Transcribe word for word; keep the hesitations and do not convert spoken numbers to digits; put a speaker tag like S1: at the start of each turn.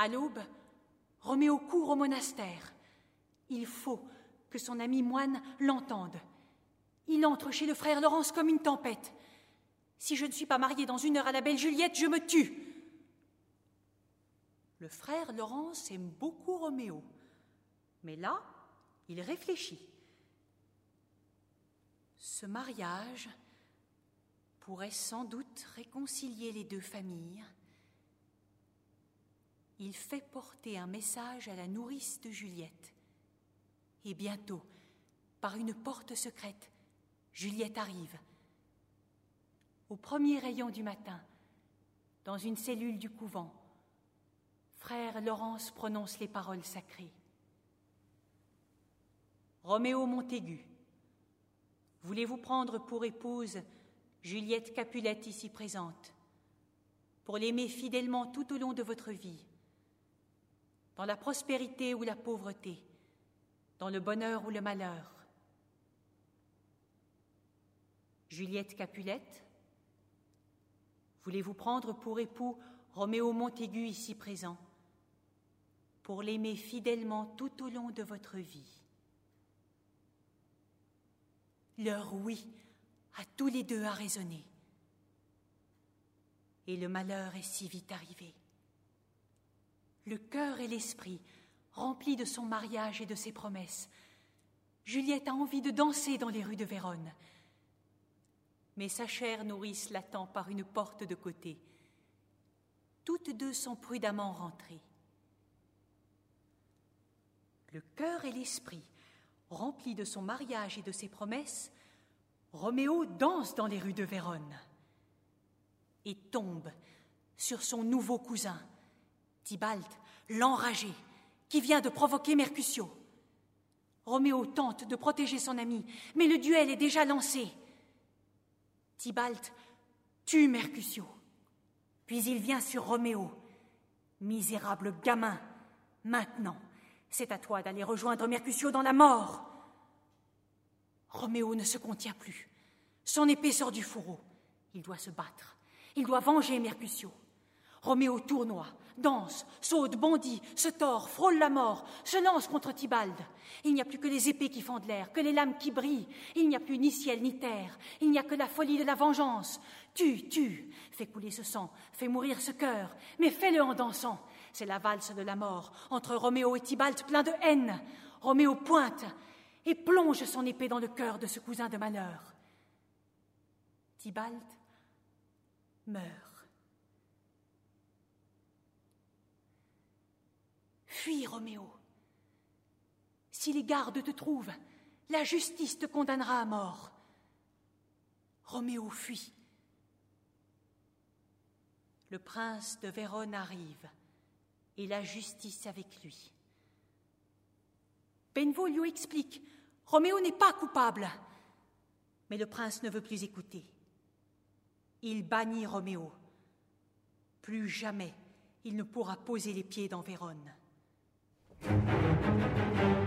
S1: À l'aube, Roméo court au monastère. Il faut que son ami moine l'entende. Il entre chez le frère Laurence comme une tempête. Si je ne suis pas mariée dans une heure à la belle Juliette, je me tue. Le frère Laurence aime beaucoup Roméo, mais là, il réfléchit. Ce mariage pourrait sans doute réconcilier les deux familles. Il fait porter un message à la nourrice de Juliette. Et bientôt, par une porte secrète, Juliette arrive. Au premier rayon du matin, dans une cellule du couvent, frère Laurence prononce les paroles sacrées. Roméo Montaigu, voulez-vous prendre pour épouse Juliette Capulette ici présente, pour l'aimer fidèlement tout au long de votre vie, dans la prospérité ou la pauvreté, dans le bonheur ou le malheur. Juliette Capulette, voulez-vous prendre pour époux Roméo Montaigu ici présent, pour l'aimer fidèlement tout au long de votre vie? Leur oui à tous les deux a résonné. Et le malheur est si vite arrivé. Le cœur et l'esprit, remplis de son mariage et de ses promesses, Juliette a envie de danser dans les rues de Vérone. Mais sa chère nourrice l'attend par une porte de côté. Toutes deux sont prudemment rentrées. Le cœur et l'esprit, remplis de son mariage et de ses promesses, Roméo danse dans les rues de Vérone et tombe sur son nouveau cousin, Tybalt, l'enragé, qui vient de provoquer Mercutio. Roméo tente de protéger son ami, mais le duel est déjà lancé. Tybalt tue Mercutio, puis il vient sur Roméo. Misérable gamin, maintenant, c'est à toi d'aller rejoindre Mercutio dans la mort. Roméo ne se contient plus. Son épée sort du fourreau. Il doit se battre. Il doit venger Mercutio. Roméo tournoie, danse, saute, bondit, se tord, frôle la mort, se lance contre Tybalt. Il n'y a plus que les épées qui fendent l'air, que les lames qui brillent. Il n'y a plus ni ciel ni terre. Il n'y a que la folie de la vengeance. Tue, tue, fais couler ce sang, fais mourir ce cœur, mais fais-le en dansant. C'est la valse de la mort, entre Roméo et Tybalt, plein de haine. Roméo pointe et plonge son épée dans le cœur de ce cousin de malheur. Tybalt meurt. Fuis, Roméo. Si les gardes te trouvent, la justice te condamnera à mort. Roméo fuit. Le prince de Vérone arrive, et la justice avec lui. Benvolio explique, Roméo n'est pas coupable. Mais le prince ne veut plus écouter. Il bannit Roméo. Plus jamais il ne pourra poser les pieds dans Vérone.